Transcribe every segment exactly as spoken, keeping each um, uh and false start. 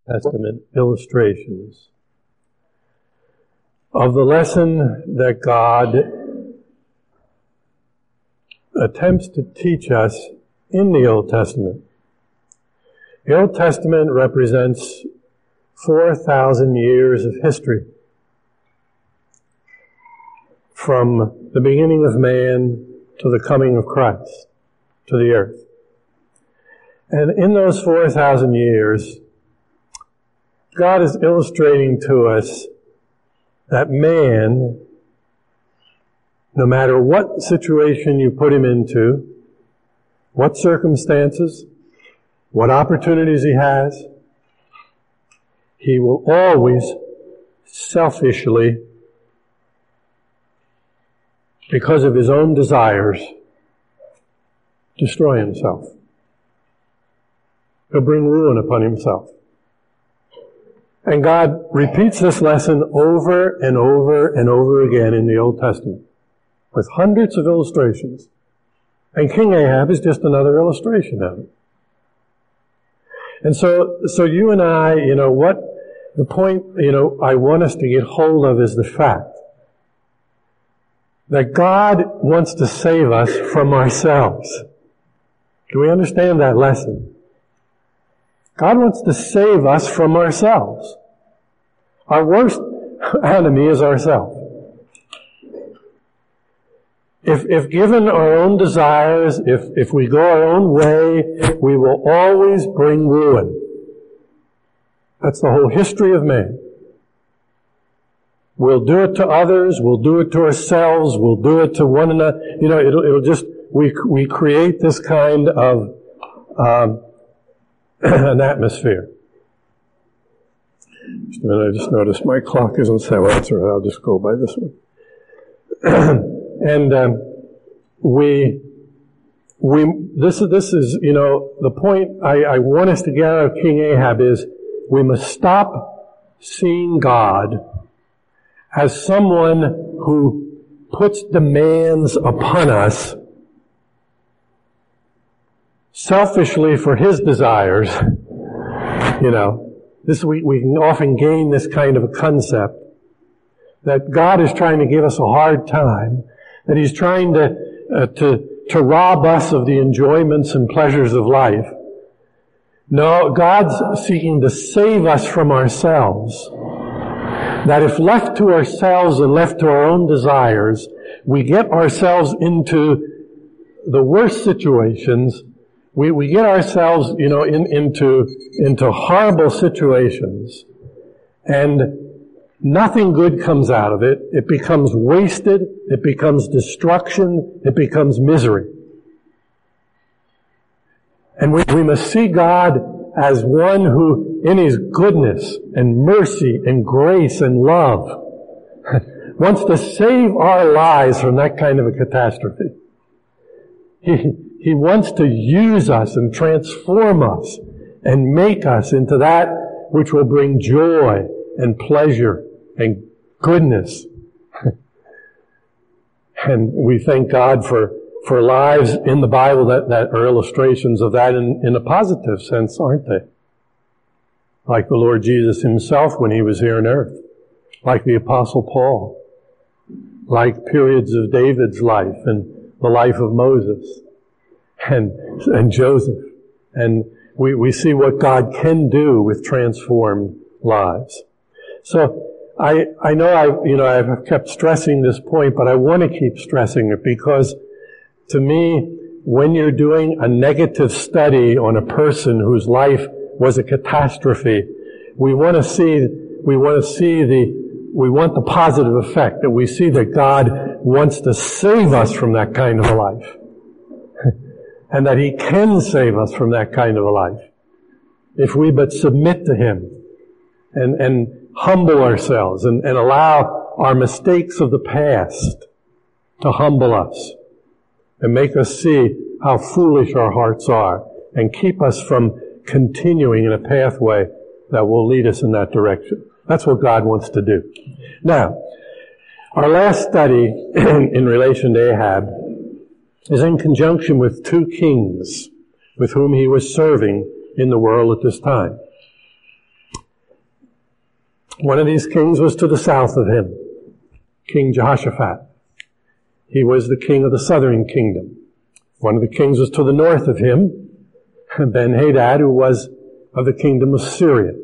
Testament illustrations of the lesson that God attempts to teach us in the Old Testament. The Old Testament represents four thousand years of history, from the beginning of man to the coming of Christ to the earth. And in those four thousand years, God is illustrating to us that man, no matter what situation you put him into, what circumstances, what opportunities he has, he will always selfishly, because of his own desires, destroy himself. He'll bring ruin upon himself. And God repeats this lesson over and over and over again in the Old Testament with hundreds of illustrations. And King Ahab is just another illustration of it. And so, so you and I, you know, what the point, you know, I want us to get hold of is the fact that God wants to save us from ourselves. Do we understand that lesson? God wants to save us from ourselves. Our worst enemy is ourselves. If, if given our own desires, if, if we go our own way, we will always bring ruin. That's the whole history of man. We'll do it to others, we'll do it to ourselves, we'll do it to one another. You know, it'll, it'll just, we, we create this kind of, um, an atmosphere. Just a minute, I just noticed my clock isn't set. Well, that's all right, I'll just go by this one. And um, we, we, this is, this is, you know, the point I, I want us to get out of King Ahab is we must stop seeing God as someone who puts demands upon us selfishly for his desires. You know, this we, we can often gain this kind of a concept that God is trying to give us a hard time, that He's trying to uh, to to rob us of the enjoyments and pleasures of life. No, God's seeking to save us from ourselves. That if left to ourselves and left to our own desires, we get ourselves into the worst situations. We, we get ourselves, you know, in, into, into horrible situations, and nothing good comes out of it. It becomes wasted. It becomes destruction. It becomes misery. And we, we must see God as one who, in His goodness and mercy and grace and love, wants to save our lives from that kind of a catastrophe. He, He wants to use us and transform us and make us into that which will bring joy and pleasure and goodness. And we thank God for, for lives in the Bible that, that are illustrations of that in, in a positive sense, aren't they? Like the Lord Jesus Himself when He was here on earth. Like the Apostle Paul. Like periods of David's life and the life of Moses. And, and Joseph. And we, we see what God can do with transformed lives. So, I, I know I, you know, I've kept stressing this point, but I want to keep stressing it because to me, when you're doing a negative study on a person whose life was a catastrophe, we want to see, we want to see the, we want the positive effect, that we see that God wants to save us from that kind of a life. And that He can save us from that kind of a life. If we but submit to Him and, and humble ourselves and, and allow our mistakes of the past to humble us and make us see how foolish our hearts are and keep us from continuing in a pathway that will lead us in that direction. That's what God wants to do. Now, our last study in relation to Ahab is in conjunction with two kings with whom he was serving in the world at this time. One of these kings was to the south of him, King Jehoshaphat. He was the king of the southern kingdom. One of the kings was to the north of him, Ben-Hadad, who was of the kingdom of Syria.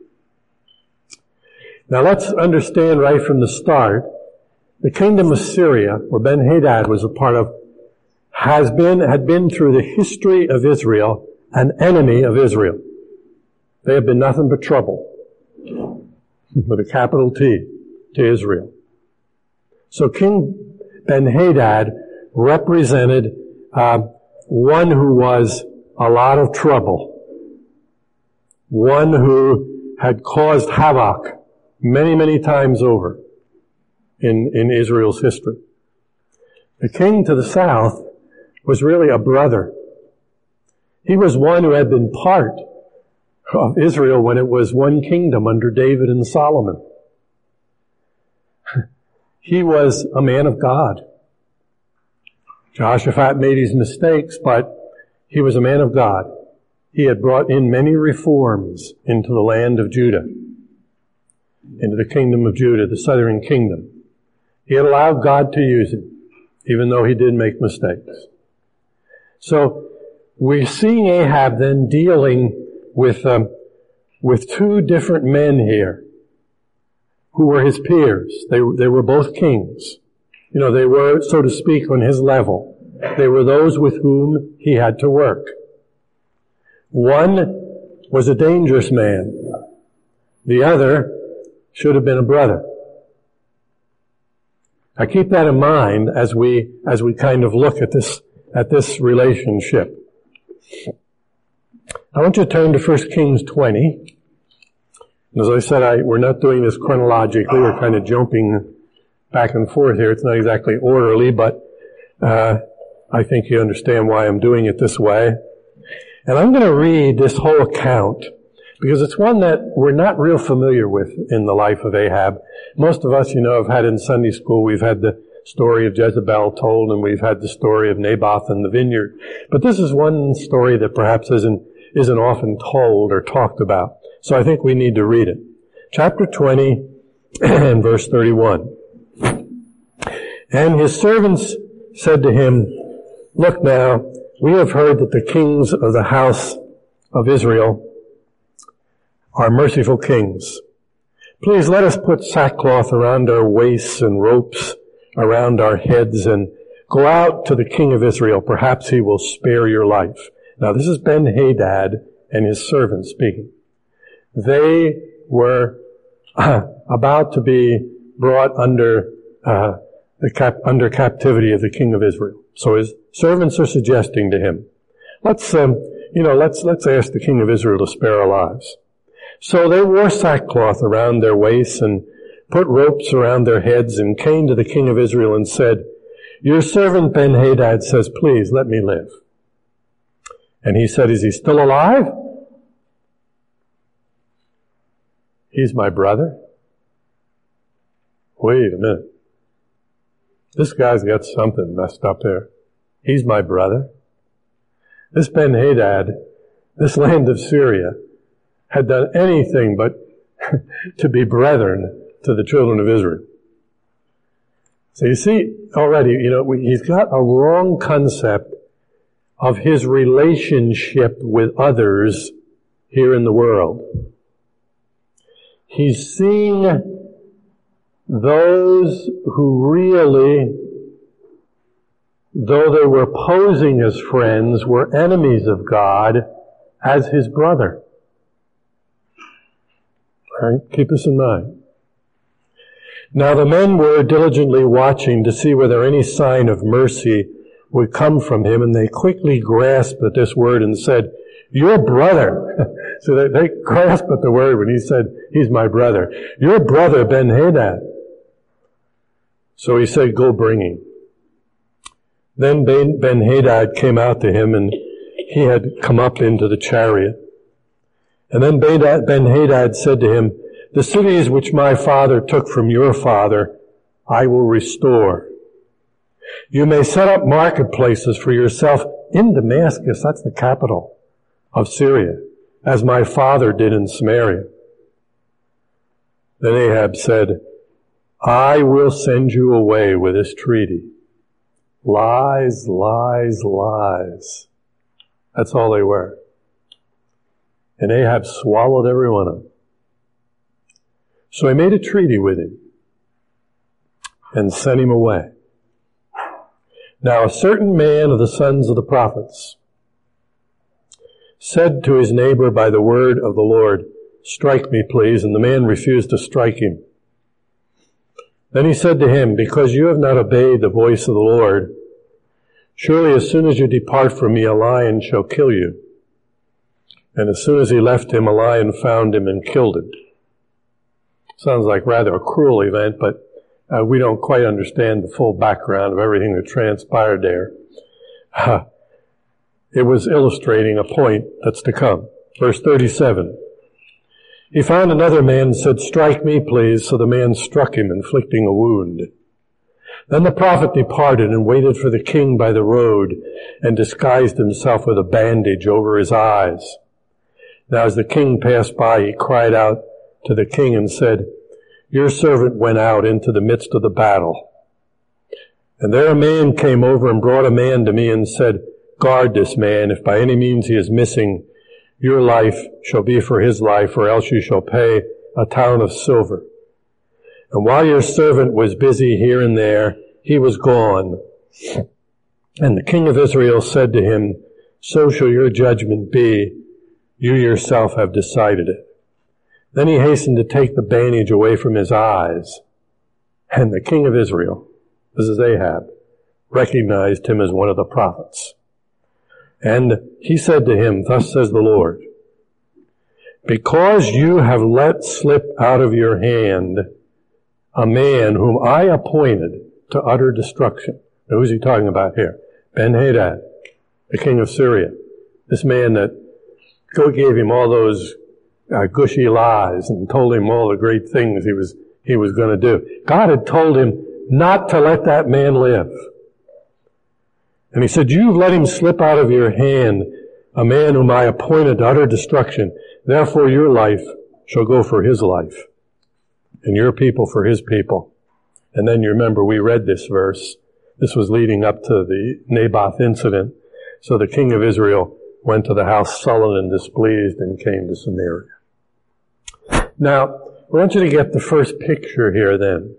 Now let's understand right from the start, the kingdom of Syria, where Ben-Hadad was a part of, has been, had been through the history of Israel, an enemy of Israel. They have been nothing but trouble, with a capital T, to Israel. So King Ben-Hadad represented uh, one who was a lot of trouble, one who had caused havoc many, many times over in, in Israel's history. The king to the south was really a brother. He was one who had been part of Israel when it was one kingdom under David and Solomon. He was a man of God. Jehoshaphat made his mistakes, but he was a man of God. He had brought in many reforms into the land of Judah, into the kingdom of Judah, the southern kingdom. He had allowed God to use him, even though he did make mistakes. So we're seeing Ahab then dealing with um, with two different men here who were his peers. They they were both kings. You know, they were, so to speak, on his level. They were those with whom he had to work. One was a dangerous man. The other should have been a brother. Now keep that in mind as we as we kind of look at this at this relationship. I want you to turn to First Kings twenty. And as I said, I, we're not doing this chronologically. We're kind of jumping back and forth here. It's not exactly orderly, but uh, I think you understand why I'm doing it this way. And I'm going to read this whole account because it's one that we're not real familiar with in the life of Ahab. Most of us, you know, have had in Sunday school, we've had the story of Jezebel told, and we've had the story of Naboth and the vineyard. But this is one story that perhaps isn't isn't often told or talked about. So I think we need to read it. Chapter twenty and verse thirty-one. And his servants said to him, "Look now, we have heard that the kings of the house of Israel are merciful kings. Please let us put sackcloth around our waists and ropes around our heads and go out to the king of Israel. Perhaps he will spare your life." Now this is Ben-Hadad and his servants speaking. They were uh, about to be brought under uh, the cap- under captivity of the king of Israel. So his servants are suggesting to him, let's um, you know let's let's ask the king of Israel to spare our lives. So they wore sackcloth around their waists and put ropes around their heads and came to the king of Israel and said, "Your servant Ben-Hadad says, please let me live." And he said, "Is he still alive?" "He's my brother." Wait a minute. This guy's got something messed up there. He's my brother. This Ben-Hadad, this land of Syria, had done anything but to be brethren to the children of Israel. So you see already, you know, we, he's got a wrong concept of his relationship with others here in the world. He's seeing those who really, though they were posing as friends, were enemies of God as his brother. All right? Keep this in mind. Now the men were diligently watching to see whether any sign of mercy would come from him, and they quickly grasped at this word and said, "Your brother." So they, they grasped at the word when he said, "He's my brother." "Your brother Ben-Hadad." So he said, "Go bring him." Then Ben-Hadad came out to him, and he had come up into the chariot. And then Ben-Hadad said to him, "The cities which my father took from your father, I will restore. You may set up marketplaces for yourself in Damascus," that's the capital of Syria, "as my father did in Samaria." Then Ahab said, I will send you away with this treaty. Lies, lies, lies. That's all they were. And Ahab swallowed every one of them. So he made a treaty with him and sent him away. Now a certain man of the sons of the prophets said to his neighbor by the word of the Lord, strike me, please. And the man refused to strike him. Then he said to him, because you have not obeyed the voice of the Lord, surely as soon as you depart from me, a lion shall kill you. And as soon as he left him, a lion found him and killed him. Sounds like rather a cruel event, but uh, we don't quite understand the full background of everything that transpired there. Uh, it was illustrating a point that's to come. Verse thirty-seven. He found another man and said, strike me, please. So the man struck him, inflicting a wound. Then the prophet departed and waited for the king by the road and disguised himself with a bandage over his eyes. Now as the king passed by, he cried out to the king and said, your servant went out into the midst of the battle. And there a man came over and brought a man to me and said, guard this man. If by any means he is missing, your life shall be for his life, or else you shall pay a talent of silver. And while your servant was busy here and there, he was gone. And the king of Israel said to him, so shall your judgment be. You yourself have decided it. Then he hastened to take the bandage away from his eyes. And the king of Israel, this is Ahab, recognized him as one of the prophets. And he said to him, thus says the Lord, because you have let slip out of your hand a man whom I appointed to utter destruction. Now, who's he talking about here? Ben-Hadad, the king of Syria. This man that God gave him all those uh, gushy lies and told him all the great things he was he was going to do. God had told him not to let that man live. And he said, you've let him slip out of your hand, a man whom I appointed to utter destruction. Therefore your life shall go for his life, and your people for his people. And then you remember we read this verse. This was leading up to the Naboth incident. So the king of Israel went to the house sullen and displeased and came to Samaria. Now, I want you to get the first picture here then.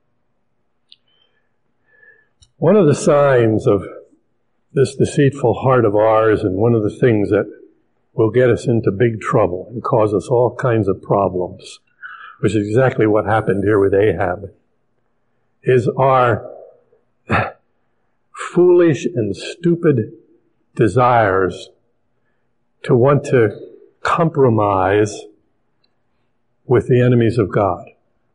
One of the signs of this deceitful heart of ours, and one of the things that will get us into big trouble and cause us all kinds of problems, which is exactly what happened here with Ahab, is our foolish and stupid desires to want to compromise with the enemies of God.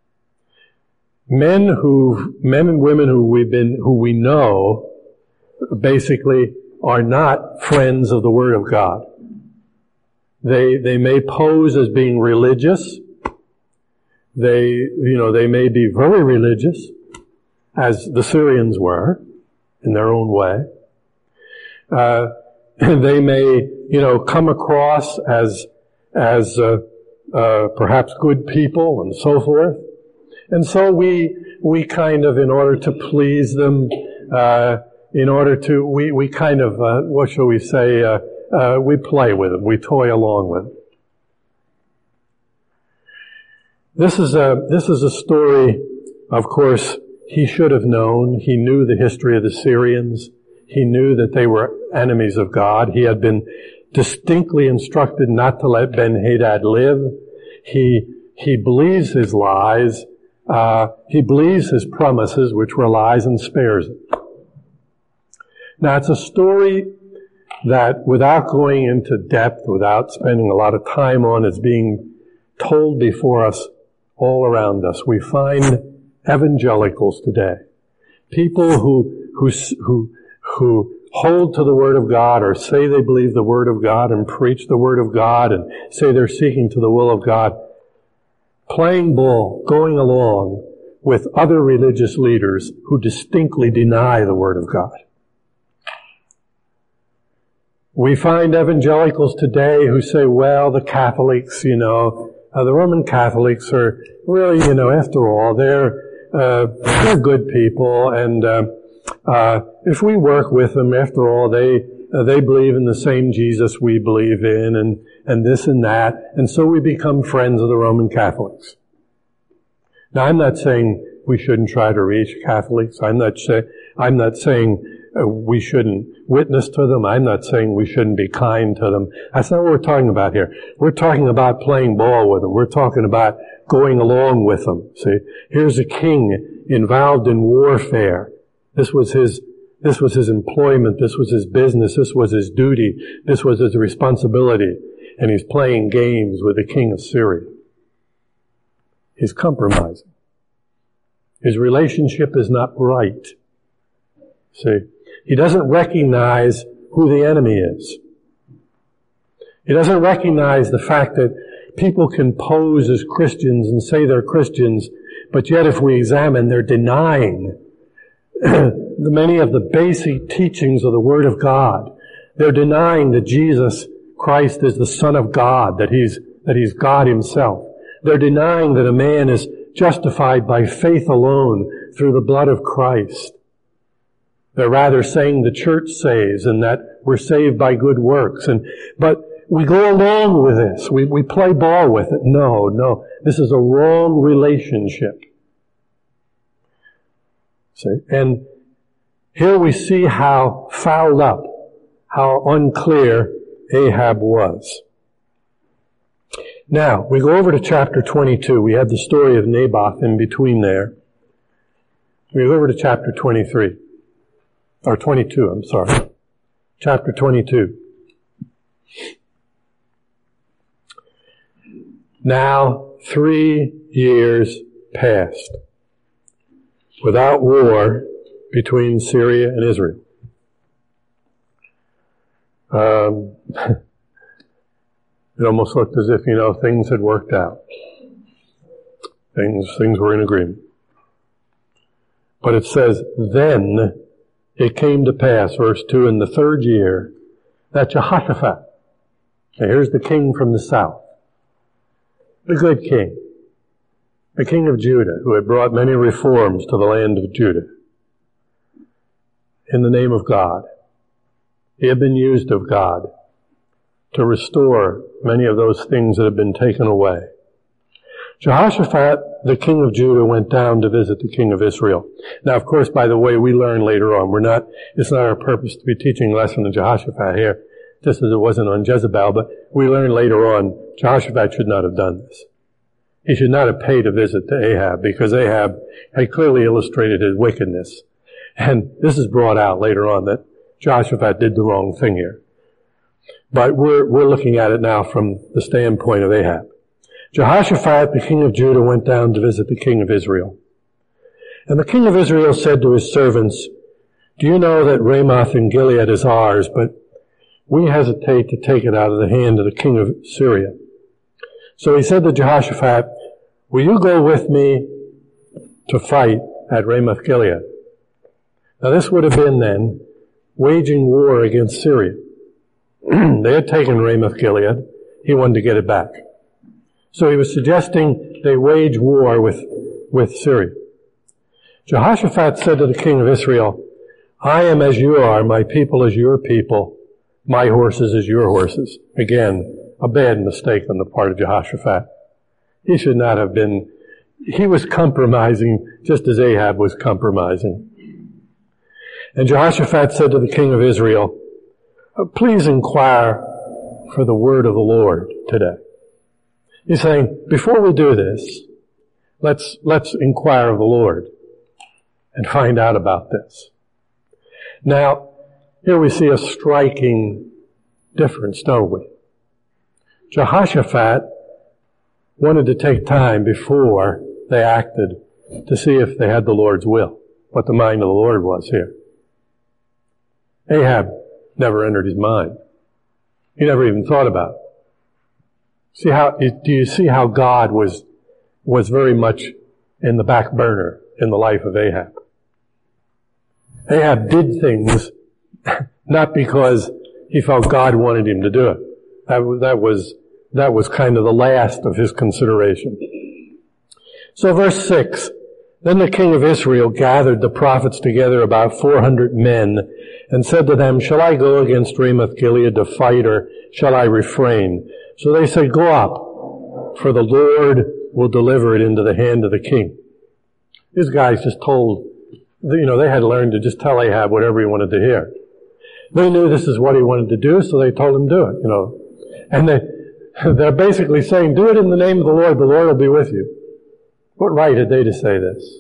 Men who, men and women who we've been, who we know basically are not friends of the Word of God. They, they may pose as being religious. They, you know, they may be very religious, as the Syrians were, in their own way. Uh, they may, you know, come across as, as, uh, uh, perhaps good people and so forth. And so we, we kind of, in order to please them, uh, in order to, we, we kind of, uh, what shall we say, uh, uh, we play with them, we toy along with them. This is a, this is a story, of course, he should have known. He knew the history of the Syrians. He knew that they were enemies of God. He had been distinctly instructed not to let Ben-Hadad live. He, he believes his lies. Uh, he believes his promises, which were lies, and spares it. Now, it's a story that, without going into depth, without spending a lot of time on, is being told before us all around us. We find evangelicals today, people who, who, who, who hold to the Word of God, or say they believe the Word of God and preach the Word of God and say they're seeking to the will of God, playing ball, going along with other religious leaders who distinctly deny the Word of God. We find evangelicals today who say, well, the Catholics, you know, uh, the Roman Catholics are really, you know, after all, they're uh, they're good people, and uh, uh, if we work with them, after all, they uh, they believe in the same Jesus we believe in, and and this and that, and so we become friends of the Roman Catholics. Now, I'm not saying we shouldn't try to reach Catholics. I'm not say, I'm not saying uh, we shouldn't witness to them. I'm not saying we shouldn't be kind to them. That's not what we're talking about here. We're talking about playing ball with them. We're talking about going along with them. See, here's a king involved in warfare. This was his, this was his employment. This was his business. This was his duty. This was his responsibility. And he's playing games with the king of Syria. He's compromising. His relationship is not right. See, he doesn't recognize who the enemy is. He doesn't recognize the fact that people can pose as Christians and say they're Christians, but yet if we examine, they're denying the many of the basic teachings of the Word of God. They're denying that Jesus Christ is the Son of God, that He's, that He's God Himself. They're denying that a man is justified by faith alone through the blood of Christ. They're rather saying the church saves and that we're saved by good works. And, but we go along with this. We, we play ball with it. No, no. This is a wrong relationship. See? And here we see how fouled up, how unclear Ahab was. Now, we go over to chapter twenty-two. We had the story of Naboth in between there. We go over to chapter twenty-three. Or twenty-two, I'm sorry. Chapter twenty-two. Now, three years passed without war between Syria and Israel. Um, it almost looked as if, you know, things had worked out. Things, things were in agreement. But it says, then it came to pass, verse two, in the third year, that Jehoshaphat, now here's the king from the south, the good king, the king of Judah, who had brought many reforms to the land of Judah, in the name of God. He had been used of God to restore many of those things that had been taken away. Jehoshaphat, the king of Judah, went down to visit the king of Israel. Now, of course, by the way, we learn later on, we're not, it's not our purpose to be teaching a lesson on Jehoshaphat here, just as it wasn't on Jezebel, but we learn later on, Jehoshaphat should not have done this. He should not have paid a visit to Ahab, because Ahab had clearly illustrated his wickedness. And this is brought out later on that Jehoshaphat did the wrong thing here. But we're, we're looking at it now from the standpoint of Ahab. Jehoshaphat, the king of Judah, went down to visit the king of Israel. And the king of Israel said to his servants, do you know that Ramoth in Gilead is ours, but we hesitate to take it out of the hand of the king of Syria? So he said to Jehoshaphat, will you go with me to fight at Ramoth Gilead? Now this would have been then waging war against Syria. They had taken Ramoth Gilead. He wanted to get it back. So he was suggesting they wage war with, with Syria. Jehoshaphat said to the king of Israel, I am as you are, my people as your people, my horses as your horses. Again, a bad mistake on the part of Jehoshaphat. He should not have been, he was compromising just as Ahab was compromising. And Jehoshaphat said to the king of Israel, please inquire for the word of the Lord today. He's saying, before we do this, let's, let's inquire of the Lord and find out about this. Now, here we see a striking difference, don't we? Jehoshaphat wanted to take time before they acted to see if they had the Lord's will, what the mind of the Lord was here. Ahab never entered his mind. He never even thought about it. See how, do you see how God was, was very much in the back burner in the life of Ahab? Ahab did things not because he felt God wanted him to do it. That was, that was, that was kind of the last of his consideration. So verse six, then the king of Israel gathered the prophets together, about four hundred men, and said to them, shall I go against Ramoth Gilead to fight, or shall I refrain? So they said, go up, for the Lord will deliver it into the hand of the king. These guys just told, you know, they had learned to just tell Ahab whatever he wanted to hear. They knew this is what he wanted to do, so they told him do it, you know. And they, they're basically saying, do it in the name of the Lord, the Lord will be with you. What right had they to say this?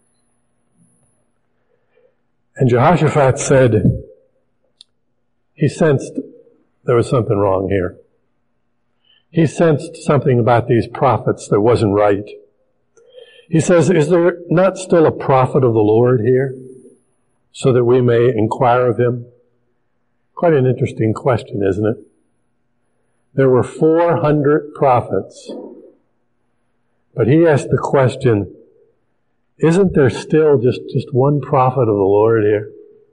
And Jehoshaphat said, he sensed there was something wrong here. He sensed something about these prophets that wasn't right. He says, is there not still a prophet of the Lord here, so that we may inquire of him? Quite an interesting question, isn't it? There were four hundred prophets, but he asked the question, isn't there still just, just one prophet of the Lord here?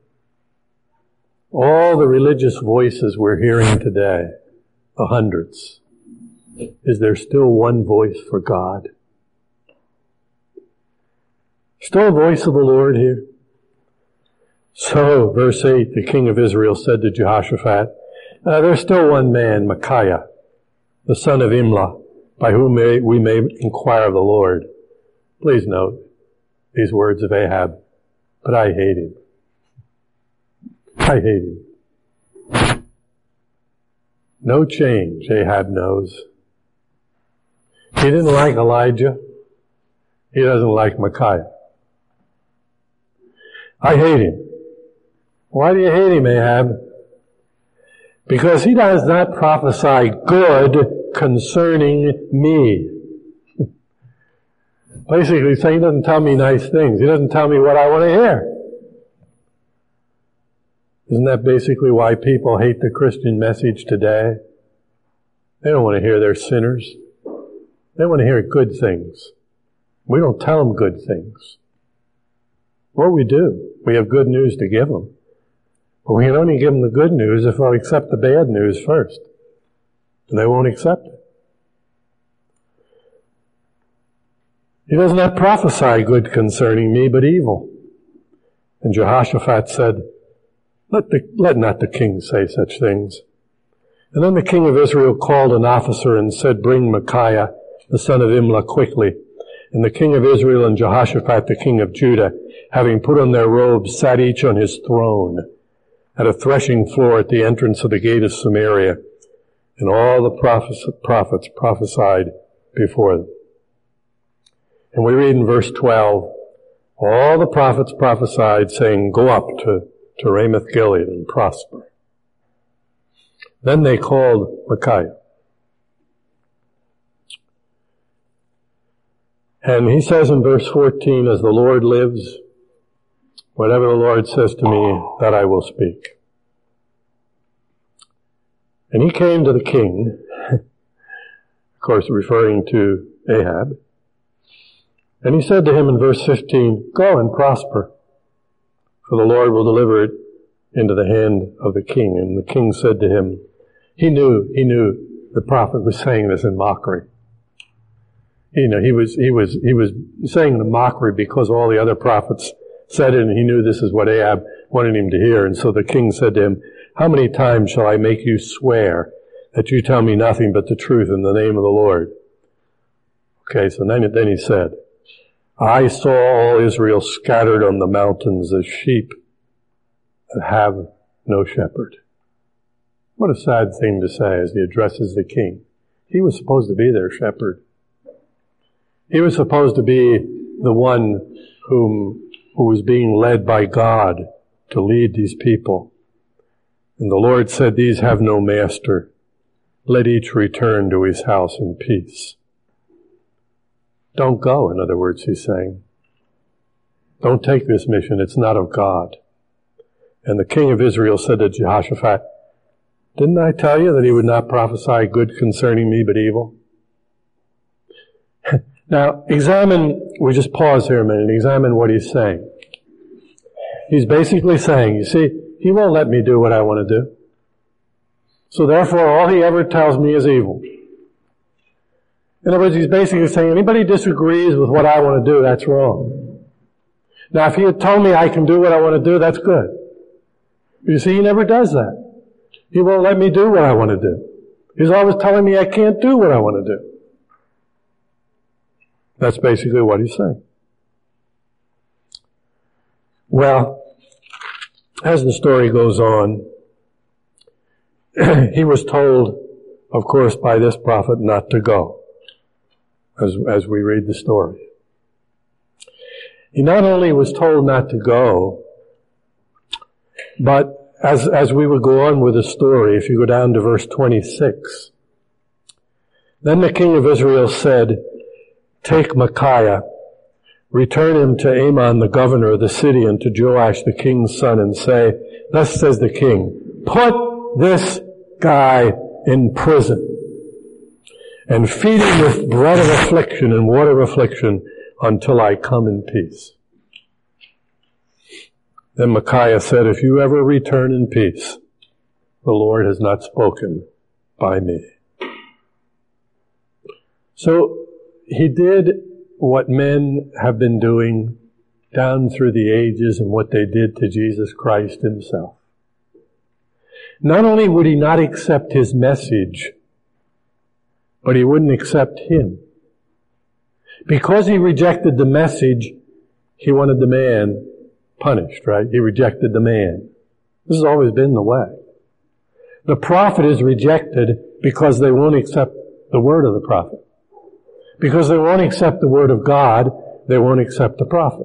All the religious voices we're hearing today, the hundreds, is there still one voice for God? Still a voice of the Lord here? So, verse eight, the king of Israel said to Jehoshaphat, uh, there's still one man, Micaiah, the son of Imlah, by whom may, we may inquire of the Lord. Please note these words of Ahab, but I hate him. I hate him. No change, Ahab knows. He didn't like Elijah. He doesn't like Micaiah. I hate him. Why do you hate him, Ahab? Because he does not prophesy good concerning me. Basically saying he doesn't tell me nice things. He doesn't tell me what I want to hear. Isn't that basically why people hate the Christian message today? They don't want to hear they're sinners. They want to hear good things. We don't tell them good things. What we do, we have good news to give them. But we can only give them the good news if they'll accept the bad news first. And they won't accept it. He does not prophesy good concerning me, but evil. And Jehoshaphat said, let, the, let not the king say such things. And then the king of Israel called an officer and said, bring Micaiah, the son of Imlah, quickly. And the king of Israel and Jehoshaphat, the king of Judah, having put on their robes, sat each on his throne at a threshing floor at the entrance of the gate of Samaria. And all the prophets, prophets prophesied before them. And we read in verse twelve, all the prophets prophesied, saying, go up to, to Ramoth Gilead and prosper. Then they called Micaiah. And he says in verse fourteen, as the Lord lives, whatever the Lord says to me, that I will speak. And he came to the king, of course referring to Ahab, and he said to him in verse fifteen, go and prosper, for the Lord will deliver it into the hand of the king. And the king said to him, he knew, he knew the prophet was saying this in mockery. You know, he was, he was, he was saying the mockery because all the other prophets said it, and he knew this is what Ahab wanted him to hear. And so the king said to him, how many times shall I make you swear that you tell me nothing but the truth in the name of the Lord? Okay, so then, then he said, I saw all Israel scattered on the mountains as sheep that have no shepherd. What a sad thing to say as he addresses the king. He was supposed to be their shepherd. He was supposed to be the one whom, who was being led by God to lead these people. And the Lord said, these have no master. Let each return to his house in peace. Don't go, in other words, he's saying. Don't take this mission. It's not of God. And the king of Israel said to Jehoshaphat, didn't I tell you that he would not prophesy good concerning me, but evil? Now, examine, we just pause here a minute, examine what he's saying. He's basically saying, you see, he won't let me do what I want to do. So therefore, all he ever tells me is evil. In other words, he's basically saying, anybody disagrees with what I want to do, that's wrong. Now, if he had told me I can do what I want to do, that's good. But you see, he never does that. He won't let me do what I want to do. He's always telling me I can't do what I want to do. That's basically what he's saying. Well, as the story goes on, he was told, of course, by this prophet not to go, as, as we read the story. He not only was told not to go, but as, as we would go on with the story, if you go down to verse twenty-six, then the king of Israel said, take Micaiah, return him to Amon the governor of the city and to Joash the king's son and say, thus says the king, put this guy in prison and feed him with bread of affliction and water of affliction until I come in peace. Then Micaiah said, if you ever return in peace, the Lord has not spoken by me. So he did what men have been doing down through the ages and what they did to Jesus Christ himself. Not only would he not accept his message, but he wouldn't accept him. Because he rejected the message, he wanted the man punished, right? He rejected the man. This has always been the way. The prophet is rejected because they won't accept the word of the prophet. Because they won't accept the word of God, they won't accept the prophet.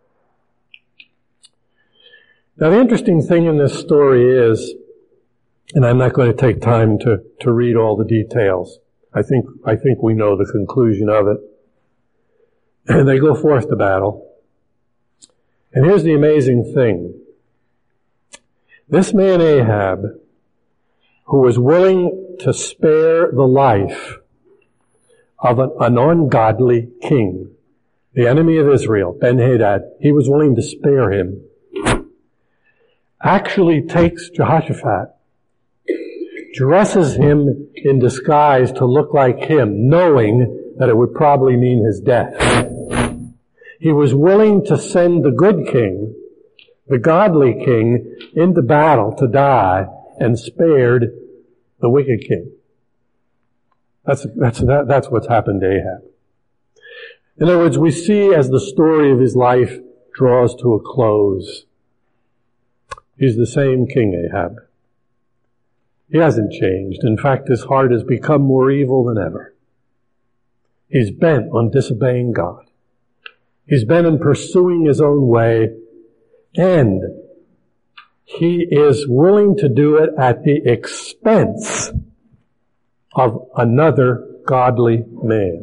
Now the interesting thing in this story is, and I'm not going to take time to, to read all the details. I think, I think we know the conclusion of it. And they go forth to battle. And here's the amazing thing. This man Ahab, who was willing to spare the life of an, an ungodly king, the enemy of Israel, Ben-Hadad, he was willing to spare him, actually takes Jehoshaphat, dresses him in disguise to look like him, knowing that it would probably mean his death. He was willing to send the good king, the godly king, into battle to die and spared the wicked king. That's, that's, that, that's what's happened to Ahab. In other words, we see as the story of his life draws to a close, he's the same King Ahab. He hasn't changed. In fact, his heart has become more evil than ever. He's bent on disobeying God. He's bent on pursuing his own way, and he is willing to do it at the expense of another godly man.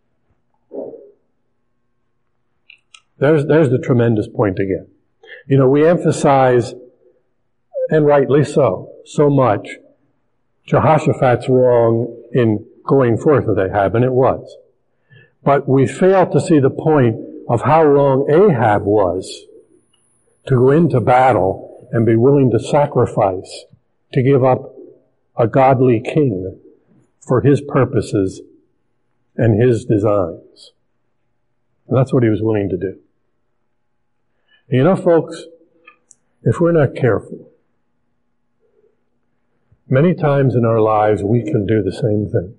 There's, there's the tremendous point again. You know, we emphasize, and rightly so, so much, Jehoshaphat's wrong in going forth with Ahab, and it was. But we fail to see the point of how wrong Ahab was to go into battle and be willing to sacrifice, to give up a godly king for his purposes and his designs. And that's what he was willing to do. And you know, folks, if we're not careful, many times in our lives we can do the same thing.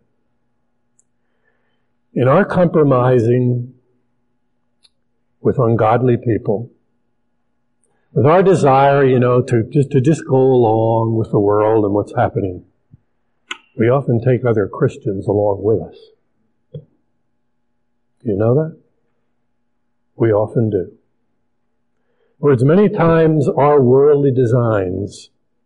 In our compromising with ungodly people, with our desire, you know, to just, to just go along with the world and what's happening, we often take other Christians along with us. Do you know that? We often do. In other words, many times our worldly designs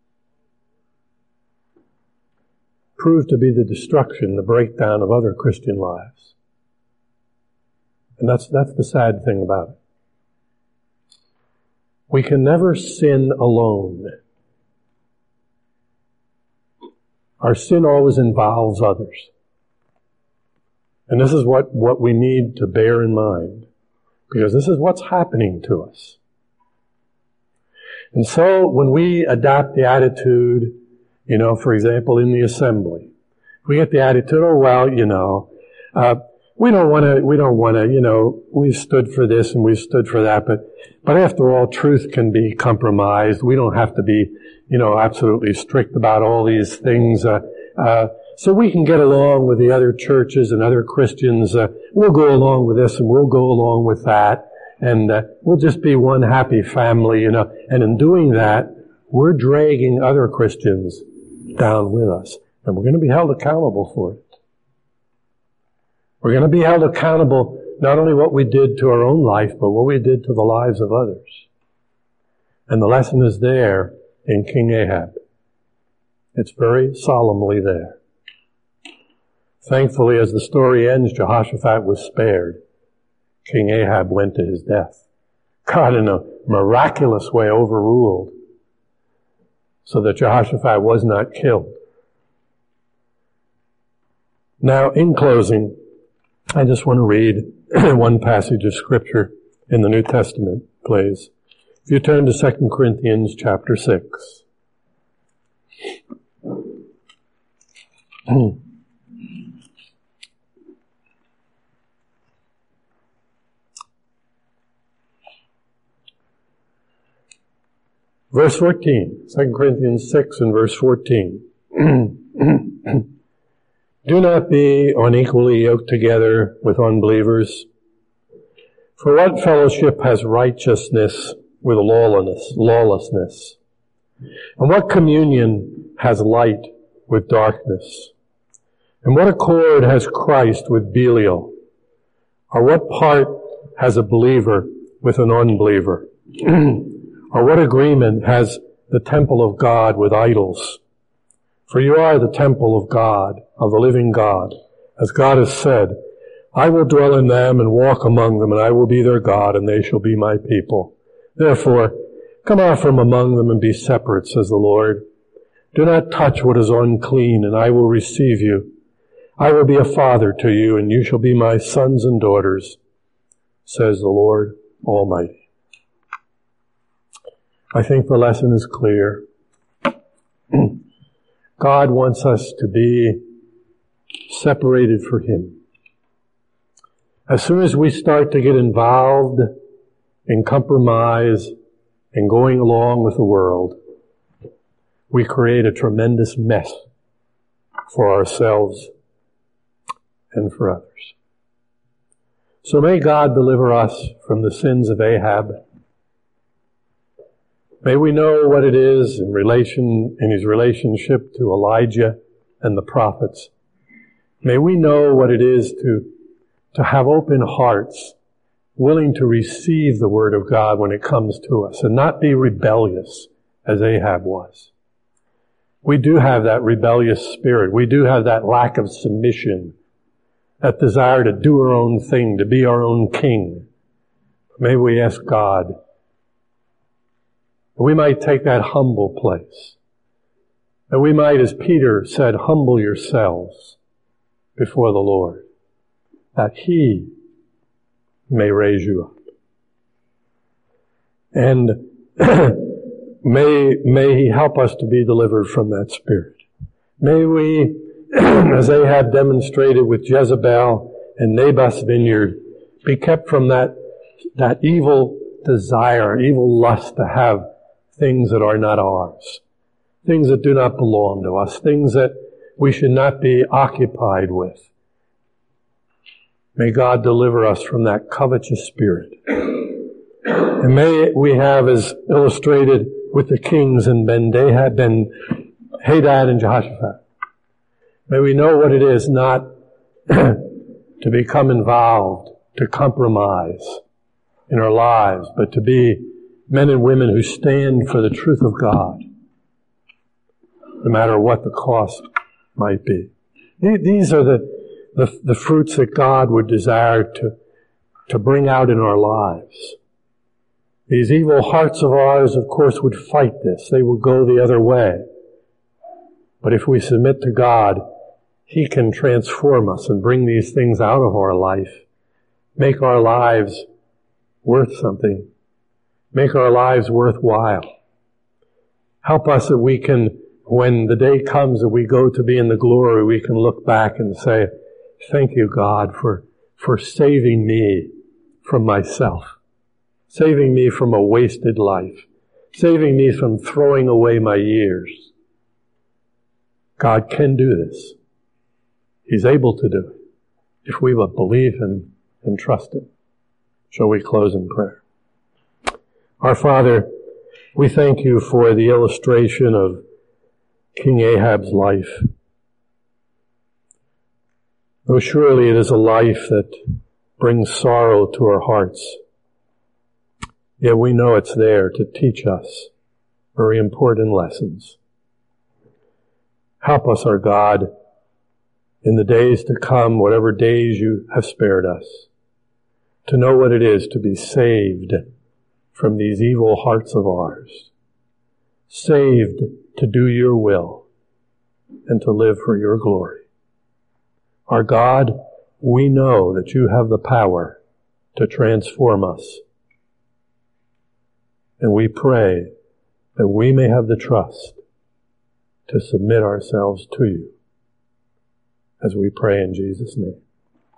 prove to be the destruction, the breakdown of other Christian lives. And that's, that's the sad thing about it. We can never sin alone. Our sin always involves others. And this is what, what we need to bear in mind, because this is what's happening to us. And so when we adopt the attitude, you know, for example, in the assembly, we get the attitude, oh, well, you know, Uh, we don't want to, we don't want to, you know, we've stood for this and we've stood for that, but, but after all, truth can be compromised. We don't have to be, you know, absolutely strict about all these things. Uh, uh, so we can get along with the other churches and other Christians. Uh, we'll go along with this and we'll go along with that. And uh, we'll just be one happy family, you know. And in doing that, we're dragging other Christians down with us. And we're going to be held accountable for it. We're going to be held accountable not only what we did to our own life, but what we did to the lives of others. And the lesson is there in King Ahab. It's very solemnly there. Thankfully, as the story ends, Jehoshaphat was spared. King Ahab went to his death. God, in a miraculous way, overruled so that Jehoshaphat was not killed. Now, in closing, I just want to read one passage of Scripture in the New Testament, please. If you turn to Second Corinthians chapter six. Verse fourteen, Second Corinthians six and verse fourteen. Do not be unequally yoked together with unbelievers. For what fellowship has righteousness with lawlessness? lawlessness? And what communion has light with darkness? And what accord has Christ with Belial? Or what part has a believer with an unbeliever? Or what agreement has the temple of God with idols? For you are the temple of God, of the living God. As God has said, I will dwell in them and walk among them, and I will be their God, and they shall be my people. Therefore, come out from among them and be separate, says the Lord. Do not touch what is unclean, and I will receive you. I will be a father to you, and you shall be my sons and daughters, says the Lord Almighty. I think the lesson is clear. God wants us to be separated for Him. As soon as we start to get involved in compromise and going along with the world, we create a tremendous mess for ourselves and for others. So may God deliver us from the sins of Ahab. May we know what it is in relation, in his relationship to Elijah and the prophets. May we know what it is to, to have open hearts, willing to receive the word of God when it comes to us, and not be rebellious as Ahab was. We do have that rebellious spirit. We do have that lack of submission, that desire to do our own thing, to be our own king. May we ask God, we might take that humble place. And we might, as Peter said, humble yourselves before the Lord, that He may raise you up. And may, may He help us to be delivered from that spirit. May we, as Ahab demonstrated with Jezebel and Naboth's vineyard, be kept from that, that evil desire, evil lust to have things that are not ours, things that do not belong to us, things that we should not be occupied with. May God deliver us from that covetous spirit. And may we have, as illustrated with the kings and Ben-Hadad, Ben-Hadad and Jehoshaphat, may we know what it is not to become involved, to compromise in our lives, but to be men and women who stand for the truth of God, no matter what the cost might be. These are the, the, the fruits that God would desire to, to bring out in our lives. These evil hearts of ours, of course, would fight this. They would go the other way. But if we submit to God, He can transform us and bring these things out of our life, make our lives worth something, make our lives worthwhile. Help us that we can, when the day comes that we go to be in the glory, we can look back and say, thank you, God, for, for saving me from myself, saving me from a wasted life, saving me from throwing away my years. God can do this. He's able to do it if we will believe Him and trust Him. Shall we close in prayer? Our Father, we thank you for the illustration of King Ahab's life. Though surely it is a life that brings sorrow to our hearts, yet we know it's there to teach us very important lessons. Help us, our God, in the days to come, whatever days you have spared us, to know what it is to be saved from these evil hearts of ours, saved to do your will and to live for your glory. Our God, we know that you have the power to transform us. And we pray that we may have the trust to submit ourselves to you as we pray in Jesus' name.